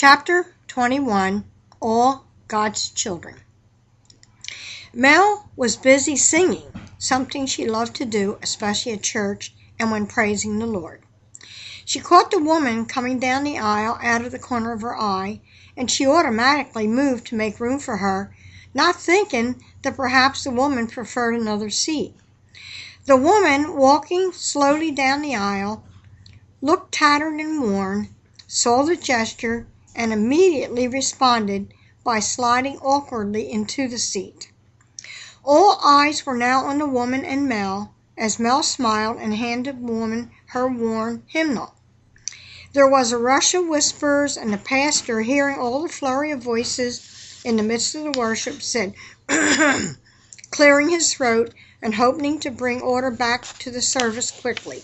Chapter 21, All God's Children. Mel was busy singing, something she loved to do, especially at church and when praising the Lord. She caught the woman coming down the aisle out of the corner of her eye, and she automatically moved to make room for her, not thinking that perhaps the woman preferred another seat. The woman, walking slowly down the aisle, looked tattered and worn, saw the gesture, and immediately responded by sliding awkwardly into the seat. All eyes were now on the woman and Mel, as Mel smiled and handed the woman her worn hymnal. There was a rush of whispers, and the pastor, hearing all the flurry of voices in the midst of the worship, said, clearing his throat and hoping to bring order back to the service quickly.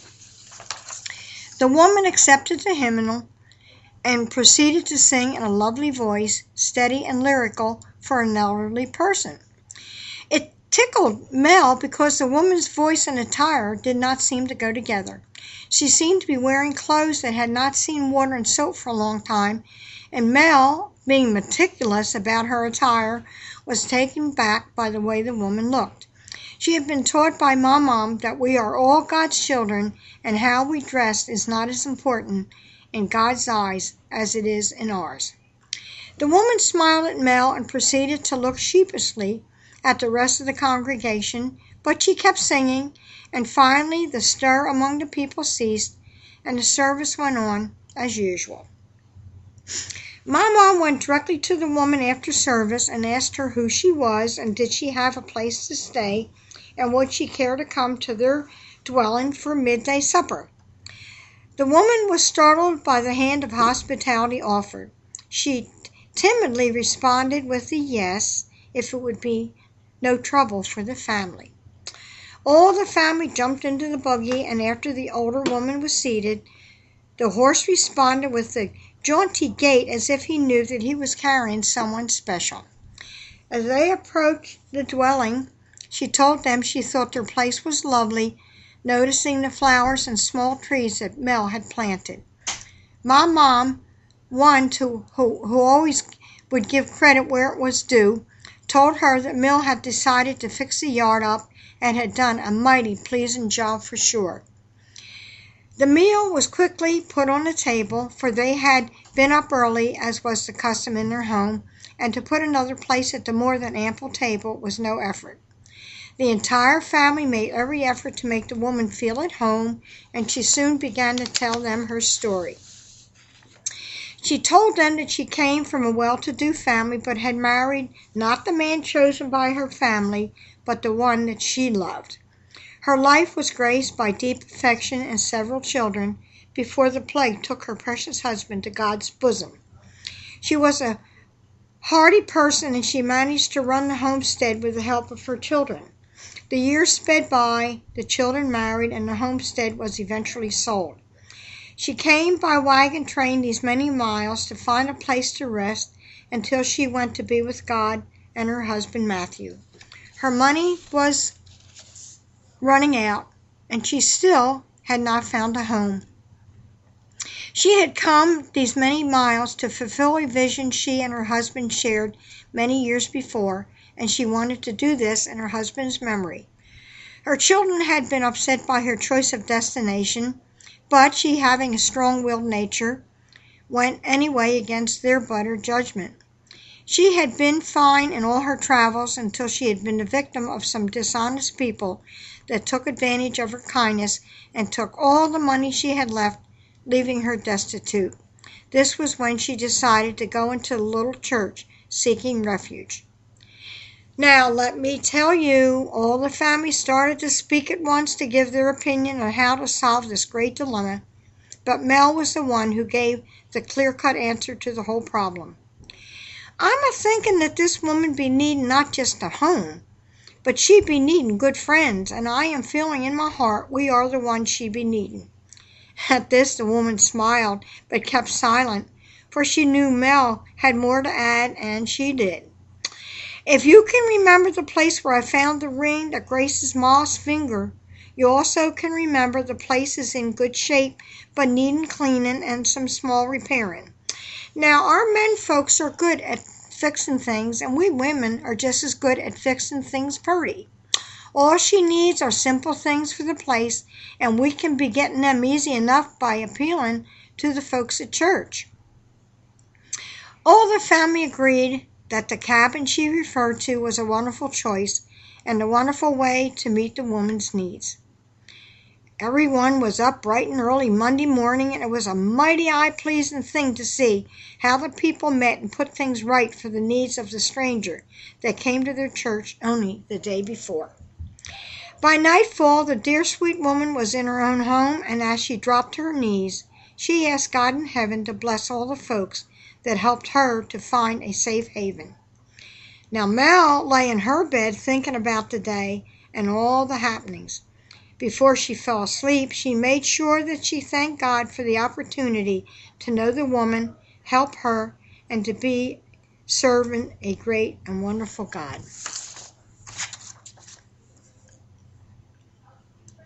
The woman accepted the hymnal and proceeded to sing in a lovely voice, steady and lyrical for an elderly person. It tickled Mel because the woman's voice and attire did not seem to go together. She seemed to be wearing clothes that had not seen water and soap for a long time, and Mel, being meticulous about her attire, was taken back by the way the woman looked. She had been taught by Mom that we are all God's children, and how we dress is not as important in God's eyes as it is in ours. The woman smiled at Mel and proceeded to look sheepishly at the rest of the congregation, but she kept singing, and finally the stir among the people ceased, and the service went on as usual. My mom went directly to the woman after service and asked her who she was and did she have a place to stay, and would she care to come to their dwelling for midday supper. The woman was startled by the hand of hospitality offered. She timidly responded with a yes, if it would be no trouble for the family. All the family jumped into the buggy, and after the older woman was seated, the horse responded with a jaunty gait as if he knew that he was carrying someone special. As they approached the dwelling, she told them she thought their place was lovely, noticing the flowers and small trees that Mel had planted. My mom, one who always would give credit where it was due, told her that Mel had decided to fix the yard up and had done a mighty pleasing job for sure. The meal was quickly put on the table, for they had been up early, as was the custom in their home, and to put another place at the more than ample table was no effort. The entire family made every effort to make the woman feel at home, and she soon began to tell them her story. She told them that she came from a well-to-do family, but had married not the man chosen by her family, but the one that she loved. Her life was graced by deep affection and several children before the plague took her precious husband to God's bosom. She was a hardy person, and she managed to run the homestead with the help of her children. The years sped by, the children married, and the homestead was eventually sold. She came by wagon train these many miles to find a place to rest until she went to be with God and her husband Matthew. Her money was running out, and she still had not found a home. She had come these many miles to fulfill a vision she and her husband shared many years before, and she wanted to do this in her husband's memory. Her children had been upset by her choice of destination, but she, having a strong-willed nature, went anyway against their better judgment. She had been fine in all her travels until she had been the victim of some dishonest people that took advantage of her kindness and took all the money she had left, leaving her destitute. This was when she decided to go into the little church, seeking refuge. Now, let me tell you, all the family started to speak at once to give their opinion on how to solve this great dilemma, but Mel was the one who gave the clear-cut answer to the whole problem. I'm a-thinking that this woman be needing not just a home, but she be needing good friends, and I am feeling in my heart we are the ones she be needing. At this the woman smiled, but kept silent, for she knew Mel had more to add, and she did. If you can remember the place where I found the ring that graces Ma's finger, you also can remember the place is in good shape, but needing cleaning and some small repairing. Now, our men folks are good at fixing things, and we women are just as good at fixing things purty. All she needs are simple things for the place, and we can be getting them easy enough by appealing to the folks at church." All the family agreed that the cabin she referred to was a wonderful choice and a wonderful way to meet the woman's needs. Everyone was up bright and early Monday morning, and it was a mighty eye-pleasing thing to see how the people met and put things right for the needs of the stranger that came to their church only the day before. By nightfall, the dear sweet woman was in her own home, and as she dropped to her knees, she asked God in heaven to bless all the folks that helped her to find a safe haven. Now Mel lay in her bed thinking about the day and all the happenings. Before she fell asleep, she made sure that she thanked God for the opportunity to know the woman, help her, and to be serving a great and wonderful God.